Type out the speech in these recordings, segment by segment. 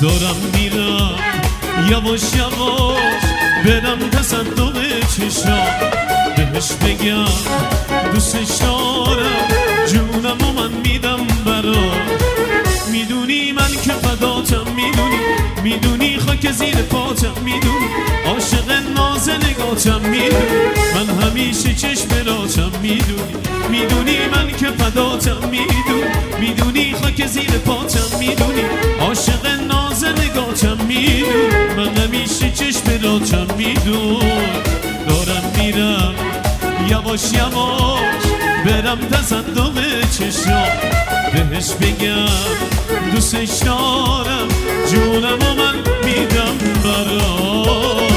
دارم میرم یواش یواش برم تصدق چشام بهش بگم دوستش دارم جونم و من میدم برات. میدونی من که فداتم، میدونی خاک زیر پاتم، میدونی عاشق ناز نگاتم، میدونی من همیشه چشم راتم، میدونی من که فداتم، میدونی خاک زیر پاتم، میدونی عاشق ناز نگاتم، میدونی من همیشه چشم راتم، میدونی دارم میرم یواش یواش برم تصدق چشام بهش بگم دوستش دارم جونم و من میدم براش.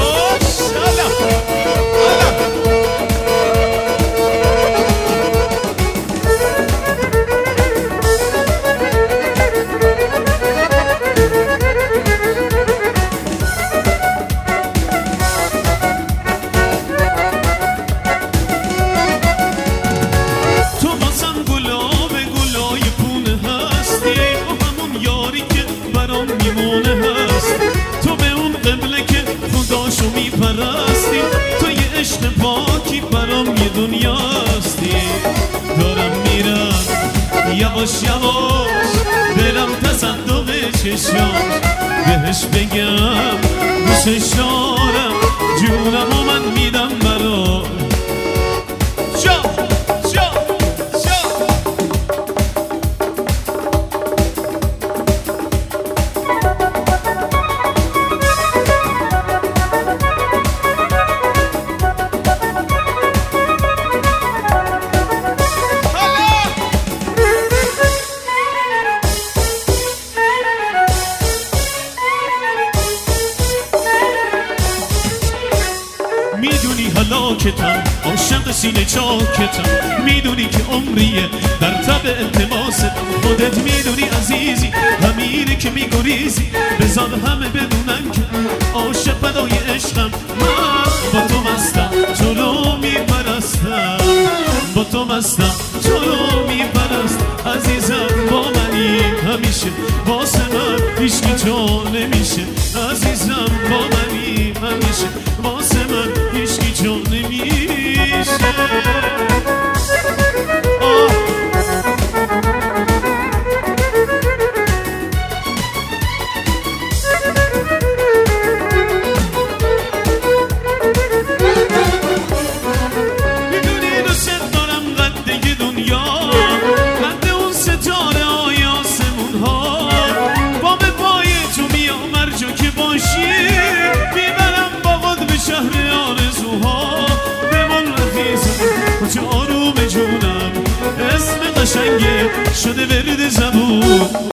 تو به اون قبله که خداشو میپرستی، تو یه عشق پاکی برام یه دنیاستی. دارم میرم یواش یواش برم تصدق چشام بهش بگم دوستش دارم جونم و من میدم برات. میدونی هلاکتم عاشق سینه چاکتم، میدونی که عمریه در تب التماست، خودت میدونی عزیزی همینه که میگریزی، بذار همه بدونن که عاشق بدای عشقم، من با تو مستم تو رو میپرستم، با تو مستم تو رو میپرستم، عزیزم با منی همیشه واسه من هیچکی جا نمیشه، عزیزم با منی همیشه واسه من هیچکی جا نمیشه. میدونی دوست دارم قد دنیا، قد اون ستاره های آسمون ها، با به پای تو میام هر جا که باشی، میبرم با خود به شهر آرزوها، بمون رفیزم کجا آروم جونم، اسم قشنگه شده ورد زبون.